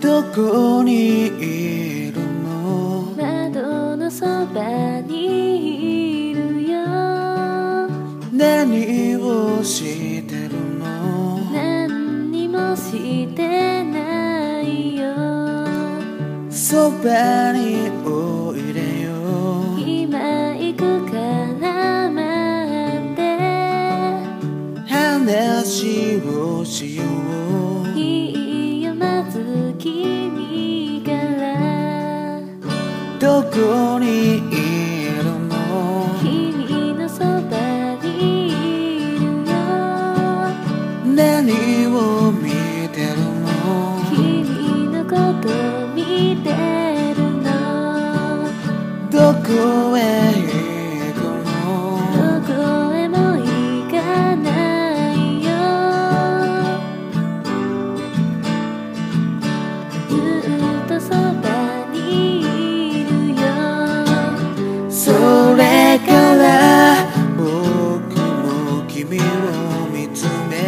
どこにいるの？ 窓のそばにいるよ。 何をしてるの？ 何にもしてないよ。 そばにおいでよ。 今行くから待って。 話をしよう。 いいよまず君から。 どこにいるの？ 君のそばにいるよ。 何を見てるの？ 君のこと見てるの。 どこへ行くの？ どこへも行かないよ。ずっとそばにいるよ。 それから僕も君を見つめ